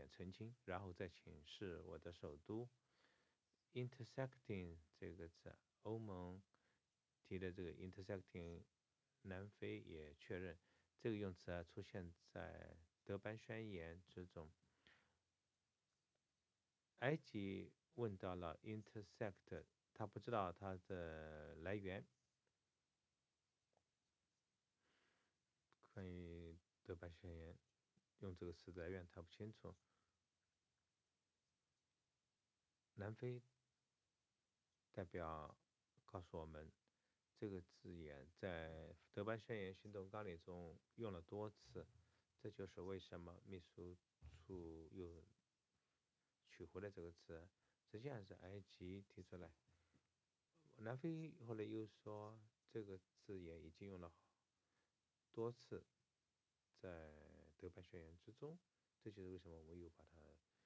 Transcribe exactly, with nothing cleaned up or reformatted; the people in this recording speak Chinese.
澄清，然后再请示我的首都。intersecting 这个字，欧盟提的这个 intersecting， 南非也确认这个用词啊出现在德班宣言之中。埃及问到了 intersect， 他不知道它的来源。关于德班宣言用这个词的来源他不清楚。南非代表告诉我们，这个字眼在德班宣言行动纲领中用了多次，这就是为什么秘书处又取回了这个词，实际上是埃及提出来。南非后来又说这个字眼已经用了多次在德班宣言之中，这就是为什么我们又把它